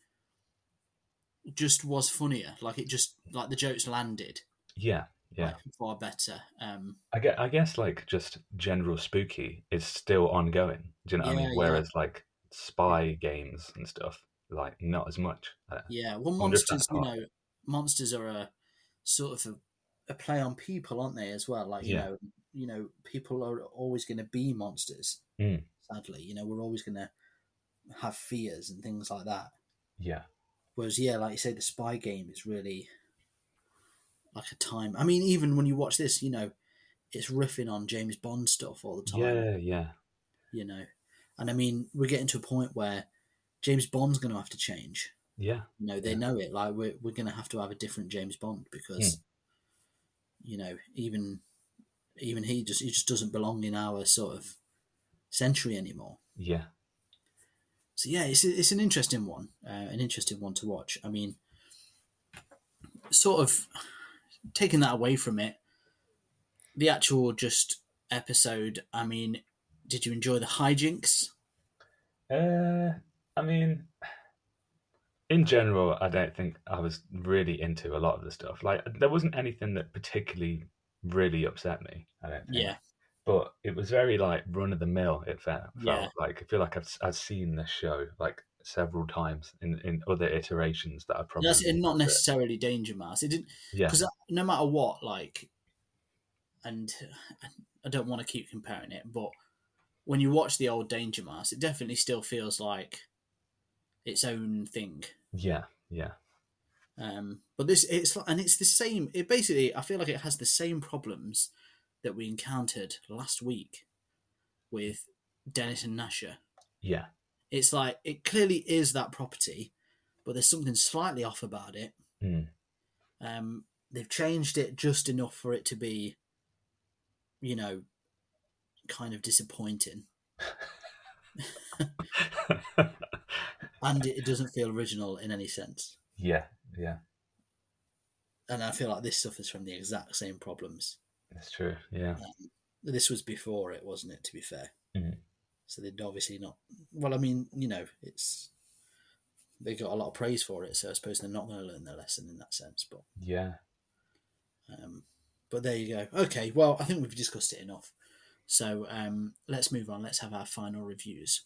just was funnier. Like it just like the jokes landed. Yeah, yeah. Like, far better. Um, I guess, I guess like just general spooky is still ongoing. Do you know what I Yeah, mean? yeah. Whereas like spy games and stuff, like not as much. Uh, yeah, well, I wonder if monsters. that's You part- know, monsters are a sort of a, a play on people, aren't they? As well, like you Yeah. know, you know, people are always going to be monsters. Mm. Sadly, you know, we're always going to have fears and things like that. Yeah. Whereas, yeah, like you say, the spy game is really like a time. I mean, even when you watch this, you know, it's riffing on James Bond stuff all the time. Yeah, yeah. You know, and I mean, we're getting to a point where James Bond's going to have to change. Yeah. You know, they Yeah. know it. Like we're we're going to have to have a different James Bond because, Hmm. you know, even even he just he just doesn't belong in our sort of century anymore. Yeah. So yeah, it's it's an interesting one, uh, an interesting one to watch. I mean, sort of taking that away from it, the actual just episode. I mean, did you enjoy the hijinks? Uh, I mean, in general, I don't think I was really into a lot of the stuff. Like, there wasn't anything that particularly really upset me. I don't think. Yeah. But it was very like run of the mill. It felt, felt Yeah. like I feel like I've I've seen this show like several times in, in other iterations that I probably That's it, not necessarily Danger Mouse. It didn't Yeah. because no matter what, like, and I don't want to keep comparing it, but when you watch the old Danger Mouse, it definitely still feels like its own thing. Yeah, yeah, Um, but this it's and it's the same. It basically, I feel like it has the same problems that we encountered last week with Dennis and Nasher. yeah, It's like it clearly is that property, but there's something slightly off about it. mm. Um, they've changed it just enough for it to be, you know, kind of disappointing, and it, it doesn't feel original in any sense. yeah, yeah. And I feel like this suffers from the exact same problems. That's true. Yeah, Um, this was before it, wasn't it? To be fair, Mhm. so they'd obviously not. Well, I mean, you know, it's they got a lot of praise for it, so I suppose they're not going to learn their lesson in that sense. But yeah. um, but there you go. Okay, well, I think we've discussed it enough. So um, let's move on. Let's have our final reviews.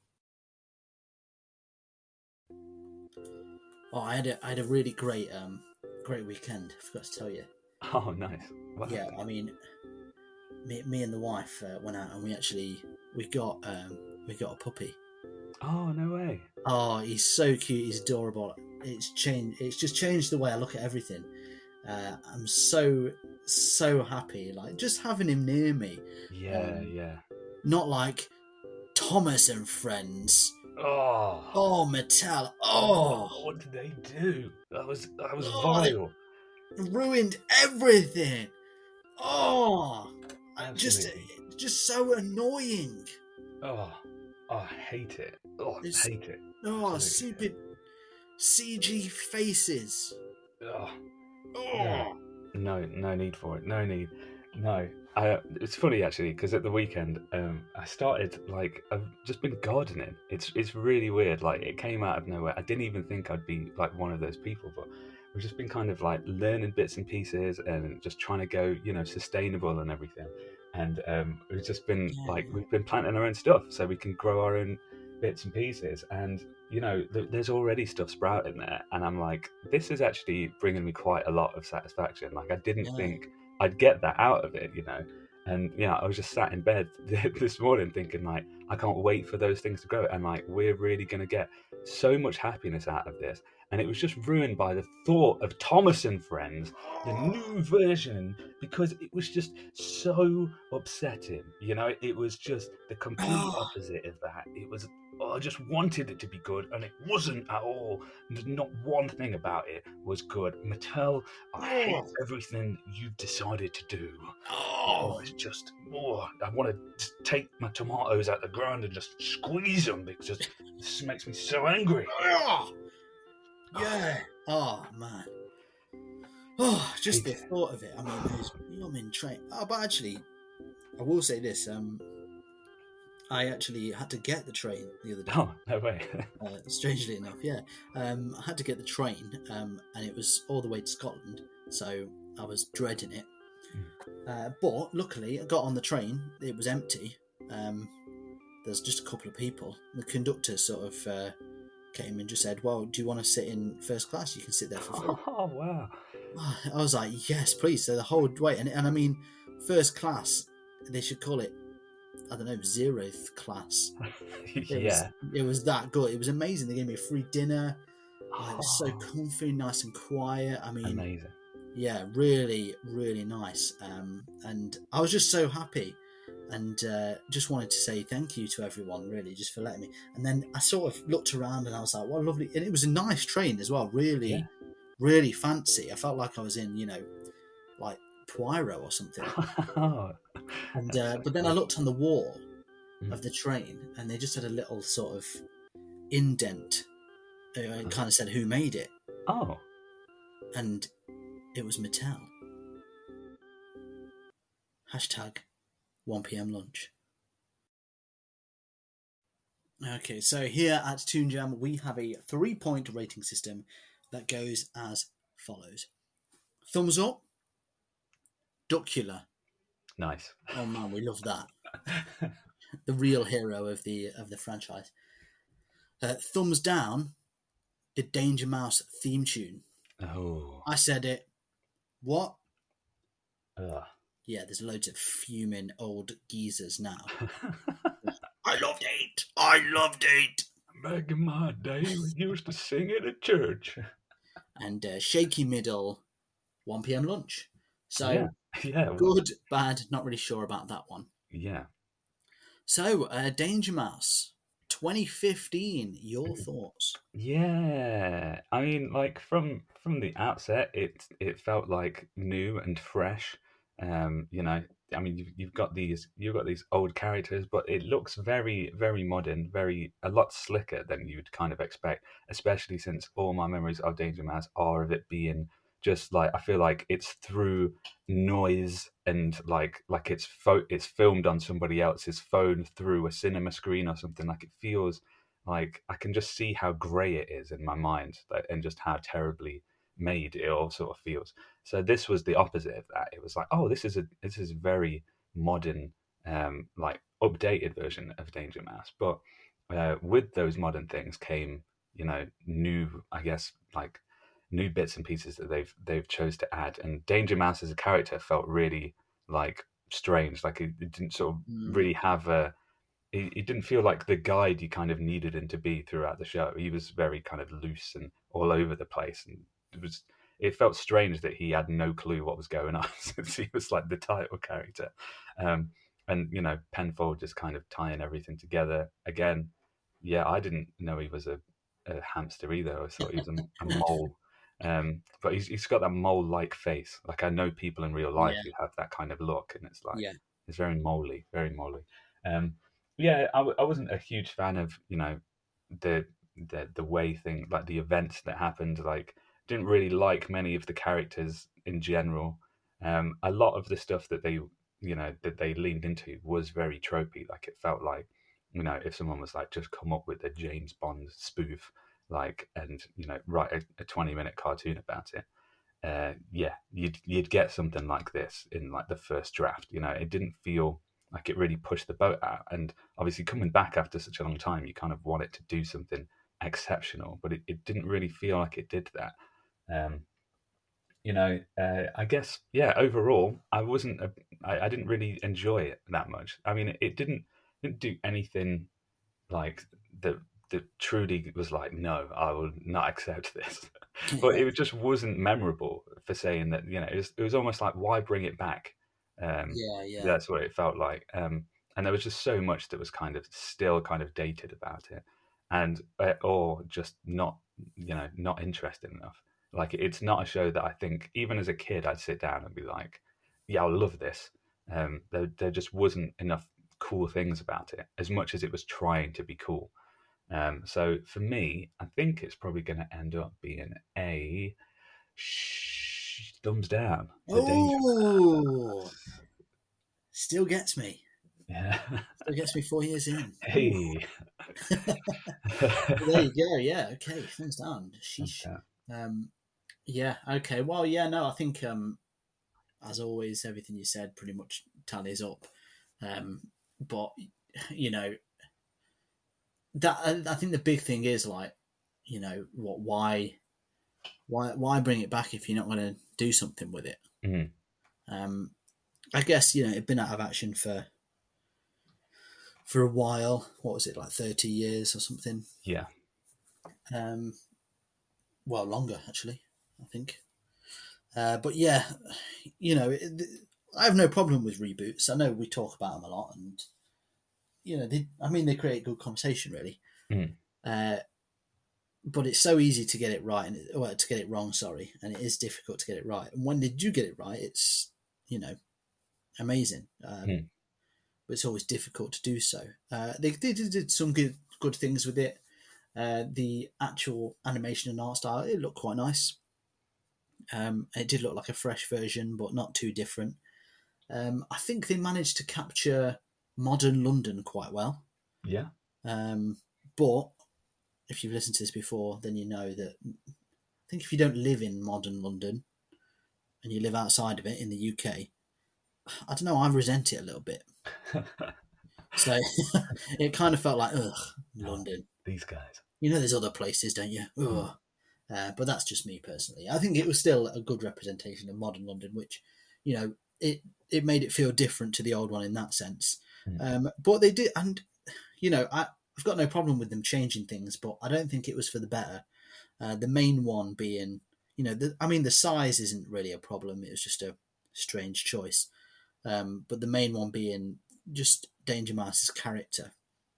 Oh, I had a I had a really great um great weekend. I forgot to tell you. Oh, nice. Wow. Yeah, I mean, me, me and the wife uh, went out and we actually we got um we got a puppy. Oh, no way. Oh, he's so cute. He's adorable. It's changed. It's just changed the way I look at everything. Uh, I'm so so happy. Like just having him near me. Yeah, Um, yeah. Not like Thomas and Friends. Oh. Oh, Mattel. Oh, What did they do? That was that was Oh, they- vile. ruined everything. Oh, I just Absolutely. just so annoying. Oh, oh, I hate it. Oh, I It's- hate it. Oh, Absolutely. stupid C G faces. Oh, Oh, no, no need for it. No need. No. I, it's funny actually because at the weekend um, I started like I've just been gardening. It's it's really weird. Like it came out of nowhere. I didn't even think I'd be like one of those people, but we've just been kind of like learning bits and pieces and just trying to go, you know, sustainable and everything. And um, we've just been Yeah, like yeah. we've been planting our own stuff so we can grow our own bits and pieces, and you know, th- there's already stuff sprouting there, and I'm like, this is actually bringing me quite a lot of satisfaction. Like, I didn't Yeah. think I'd get that out of it, you know. And yeah, I was just sat in bed this morning thinking, like, I can't wait for those things to grow, and like, we're really gonna get so much happiness out of this. And it was just ruined by the thought of Thomas and Friends, the new version, because it was just so upsetting. You know, it was just the complete opposite of that. It was, oh, I just wanted it to be good, and it wasn't at all. Not one thing about it was good. Mattel, I hate everything you've decided to do. Oh, it's just, oh, I want to take my tomatoes out the ground and just squeeze them because this makes me so angry. Yeah. Oh man. Oh, just the thought of it. I mean, those, you know, I'm in train. Oh, but actually, I will say this. Um, I actually had to get the train the other day. Oh, no way. uh, strangely enough, yeah. Um, I had to get the train, um, and it was all the way to Scotland, so I was dreading it. Uh, but luckily, I got on the train. It was empty. Um, there's just a couple of people. The conductor sort of uh, came and just said, well, do you want to sit in first class? You can sit there for free. Oh, wow. I was like, yes, please. So the whole way, and, and I mean, first class, they should call it, I don't know, zeroth class. It Yeah. was, it was that good. It was amazing. They gave me a free dinner. Oh, it was so comfy, nice and quiet. I mean, Amazing. yeah, really, really nice. Um, and I was just so happy, and uh, just wanted to say thank you to everyone, really, just for letting me. And then I sort of looked around, and I was like, "What a lovely!" And it was a nice train as well, really, Yeah. really fancy. I felt like I was in, you know, like Poirot or something. And uh, but then I looked on the wall Mm. of the train, and they just had a little sort of indent. Uh, It kind of said who made it, Oh, and it was Mattel. Hashtag one p.m. lunch. Okay, so here at Toon Jam, we have a three-point rating system that goes as follows. Thumbs up, Duckula. nice. Oh man, we love that. The real hero of the of the franchise. Uh, thumbs down, the Danger Mouse theme tune. Oh. I said it. What? Ugh. Yeah, there's loads of fuming old geezers now. I loved it. I loved it. Back in my day, we used to sing it at church. And uh, Shaky Middle, one p.m. lunch. So Yeah. Yeah. good, bad, not really sure about that one. Yeah. So, uh, Danger Mouse, twenty fifteen, your Mm. thoughts? Yeah. I mean, like from from the outset, it it felt like new and fresh. Um, you know, I mean, you've, you've got these you've got these old characters, but it looks very very modern, very a lot slicker than you'd kind of expect, especially since all my memories of Danger Mouse are of it being just like, I feel like it's through noise and like like it's fo- it's filmed on somebody else's phone through a cinema screen or something. Like, it feels like I can just see how grey it is in my mind, like, and just how terribly made it all sort of feels. So this was the opposite of that. It was like, oh, this is a this is a very modern, um, like updated version of Danger Mouse. But uh, with those modern things came, you know, new, I guess, like new bits and pieces that they've they've chose to add. And Danger Mouse as a character felt really like strange. Like it, it didn't sort of Mm. really have a. He, he didn't feel like the guide you kind of needed him to be throughout the show. He was very kind of loose and all over the place, and it was. It felt strange that he had no clue what was going on since he was like the title character. Um, and, you know, Penfold just kind of tying everything together. Again, yeah, I didn't know he was a, a hamster either. I thought he was a, a mole. Um, but he's, he's got that mole-like face. Like, I know people in real life Yeah. who have that kind of look, and it's like, Yeah. it's very moly, very moly. Um, yeah, I, w- I wasn't a huge fan of, you know, the, the, the way thing, like the events that happened, like, didn't really like many of the characters in general. Um, a lot of the stuff that they, you know, that they leaned into was very tropey. Like, it felt like, you know, if someone was like, just come up with a James Bond spoof, like, and, you know, write a, a twenty minute cartoon about it. Uh, yeah, you'd you'd get something like this in like the first draft. You know, it didn't feel Like, it really pushed the boat out. And obviously, coming back after such a long time, you kind of want it to do something exceptional, but it, it didn't really feel like it did that. Um, you know, uh, I guess, yeah, overall, I wasn't, a, I, I didn't really enjoy it that much. I mean, it, it didn't didn't do anything like that that truly was like, no, I will not accept this. But it just wasn't memorable for saying that, you know, it was, it was almost like, why bring it back? Um, yeah, yeah. That's what it felt like. Um, and there was just so much that was kind of still kind of dated about it, and uh, or just not, you know, not interesting enough. Like, it's not a show that I think, even as a kid, I'd sit down and be like, yeah, I'll love this. Um, there, there just wasn't enough cool things about it, as much as it was trying to be cool. Um, so for me, I think it's probably going to end up being a sh- thumbs down. Oh, still gets me. Yeah, still gets me four years in. Hey, there you go. Yeah, okay, thumbs down. Sheesh. Okay. Um, yeah, okay. Well, yeah, no, I think um, as always, everything you said pretty much tallies up. Um, but you know, that I think the big thing is, like, you know, what why why why bring it back if you're not going to do something with it? Mm-hmm. Um, I guess, you know, it'd been out of action for for a while. What was it, like thirty years or something? Yeah. Um, well, longer actually, I think. Uh, but yeah, you know, it, I have no problem with reboots. I know we talk about them a lot, and you know, they, I mean, they create good conversation, really. Mm. Uh, but it's so easy to get it right, and it, well, to get it wrong. Sorry, and it is difficult to get it right. And when they do get it right, it's, you know, amazing. Um, mm. But it's always difficult to do so. Uh, they, they did some good good things with it. Uh, the actual animation and art style, it looked quite nice. Um, it did look like a fresh version, but not too different. Um, I think they managed to capture modern London quite well. Yeah. Um, but if you've listened to this before, then you know that I think if you don't live in modern London and you live outside of it in the U K, I don't know, I resent it a little bit. So it kind of felt like, ugh, London. Oh, these guys. You know, there's other places, don't you? Ugh. Uh, but that's just me personally. I think it was still a good representation of modern London, which, you know, it, it made it feel different to the old one in that sense. Mm. Um, but they did, and, you know, I, I've got no problem with them changing things, but I don't think it was for the better. Uh, the main one being, you know, the, I mean, the size isn't really a problem. It was just a strange choice. Um, but the main one being just Danger Mouse's character.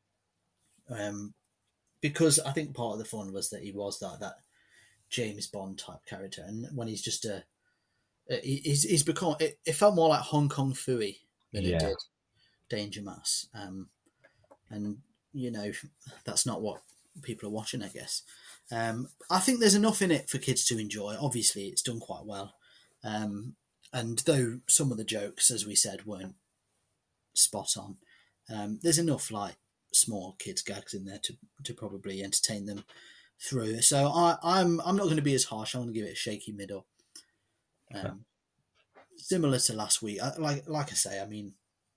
Um, because I think part of the fun was that he was that, that James Bond type character. And when he's just a, he's, he's become, it, it felt more like Hong Kong Phooey than yeah. it did Danger Mouse. Um, and, you know, that's not what people are watching, I guess. Um, I think there's enough in it for kids to enjoy. Obviously, it's done quite well. Um, and though some of the jokes, as we said, weren't spot on, um, there's enough like small kids gags in there to, to probably entertain them through. So I, I'm I'm not going to be as harsh. I'm going to give it a shaky middle. Um, okay. Similar to last week, I, like like I say, I mean,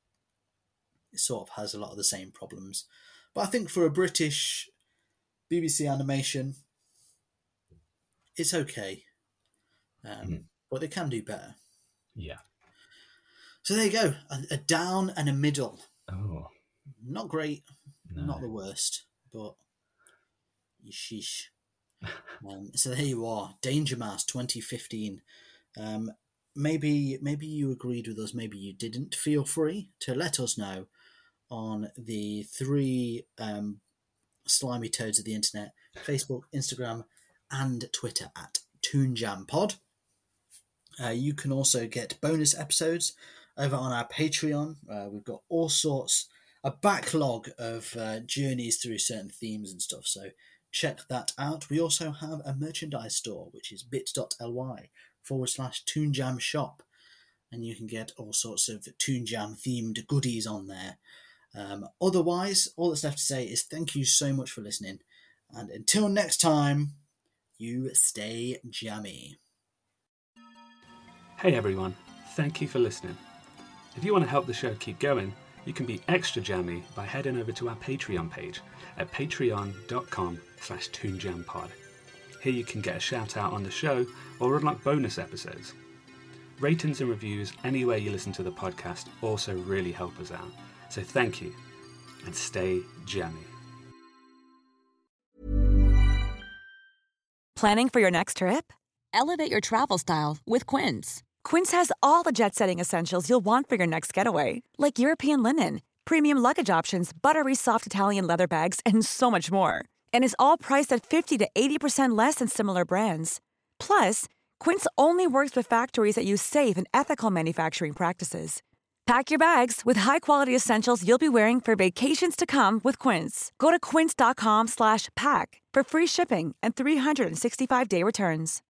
it sort of has a lot of the same problems, but I think for a British B B C animation, it's okay. Um, mm. But they can do better. Yeah. So there you go, a, a down and a middle. Oh. Not great, no. Not the worst, but sheesh. um, so there you are, Danger Mouse twenty fifteen. Um, maybe maybe you agreed with us, maybe you didn't. Feel free to let us know on the three um, slimy toads of the internet, Facebook, Instagram, and Twitter at ToonJamPod. Uh, you can also get bonus episodes over on our Patreon. Uh, we've got all sorts, a backlog of uh, journeys through certain themes and stuff, so check that out. We also have a merchandise store, which is bit.ly forward slash ToonJam shop, and you can get all sorts of ToonJam themed goodies on there. Um, otherwise, all that's left to say is thank you so much for listening, and until next time, you stay jammy. Hey everyone, thank you for listening. If you want to help the show keep going, You can be extra jammy by heading over to our Patreon page at patreon.com slash toonjampod. Here you can get a shout out on the show or unlock bonus episodes. Ratings and reviews anywhere you listen to the podcast also really help us out. So thank you, and stay jammy. Planning for your next trip? Elevate your travel style with Quince. Quince has all the jet-setting essentials you'll want for your next getaway, like European linen, premium luggage options, buttery soft Italian leather bags, and so much more. And is all priced at fifty to eighty percent less than similar brands. Plus, Quince only works with factories that use safe and ethical manufacturing practices. Pack your bags with high-quality essentials you'll be wearing for vacations to come with Quince. Go to quince.com slash pack for free shipping and three sixty-five day returns.